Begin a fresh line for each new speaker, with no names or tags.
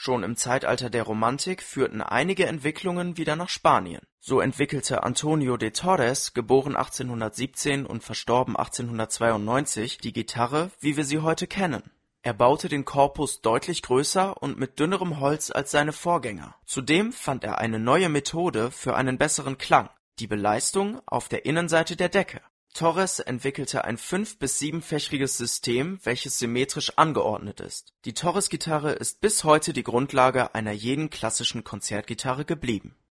Schon im Zeitalter der Romantik führten einige Entwicklungen wieder nach Spanien. So entwickelte Antonio de Torres (geboren 1817 und verstorben 1892) die Gitarre, wie wir sie heute kennen. Er baute den Korpus deutlich größer und mit dünnerem Holz als seine Vorgänger. Zudem fand er eine neue Methode für einen besseren Klang: die Beleistung auf der Innenseite der Decke. Torres entwickelte ein 5 - bis 7-fächriges System, welches symmetrisch angeordnet ist. Die Torres-Gitarre ist bis heute die Grundlage einer jeden klassischen Konzertgitarre geblieben